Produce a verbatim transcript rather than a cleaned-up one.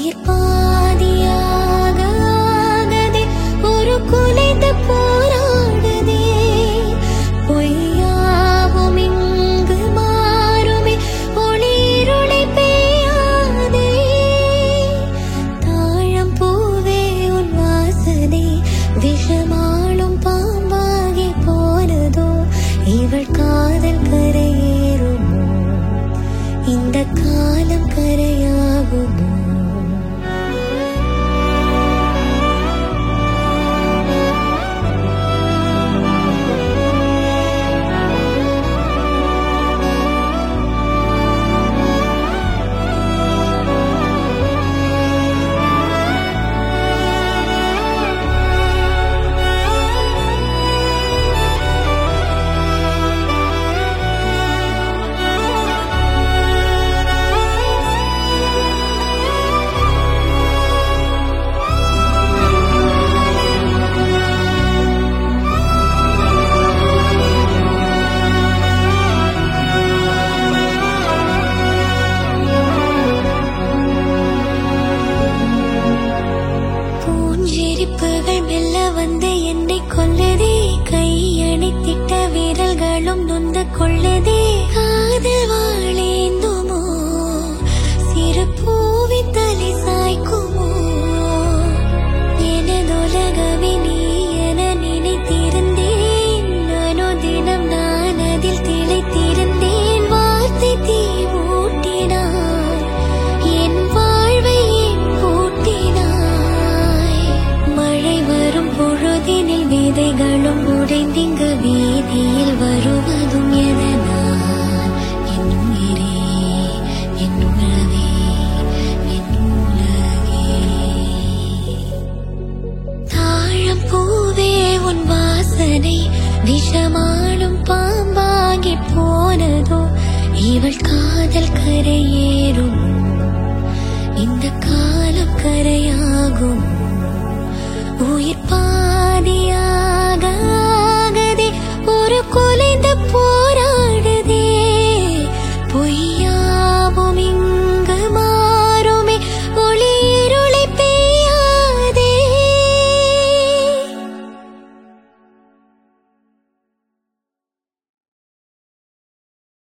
உயிர் பாதியாக ஆகதே, ஒரு குலைந்து போராடுதே. பொய்யாவும் இங்கு மாறுமே, ஒளிருளை பெய்யாதே. தாழம் பூவே உன் வாசனை விஷமாளும் பாம்பாகி போனதோ, இவள் காதல் கரையேறுமோ, இந்த காலம் கரையாகுமோ? பூஞ்சிரிப்புகள் மெல்ல வந்து என்னை கொல்லதே, கையணைத்திட்ட விரல்களும் நொந்து கொள்ளதே. காதல் வாழேந்துமோ, சிறு பூவின் தலை சாய்க்குமோ? எனதுலகமே நீ என நினைத்திருந்தேன், அனுதினம் நான் அதில் திளைத்திருந்தேன். வார்த்தை தீ மூட்டினாய், என் வாழ்வை ஏன் பூட்டினாய்? மழை வரும் பொழுதினில் விதைகளும் உடைந்திங்கு வீதியில் வருவதும் எதனால்? என் உயிரே, என் உறவே, என் உலகே. தாழம் பூவே உன் வாசனை விஷமாளும் பாம்பாகி போனதோ, இவள் காதல் கரையேறுமோ, இந்த காலம் கரையாகுமோ? உயிர் பாதியா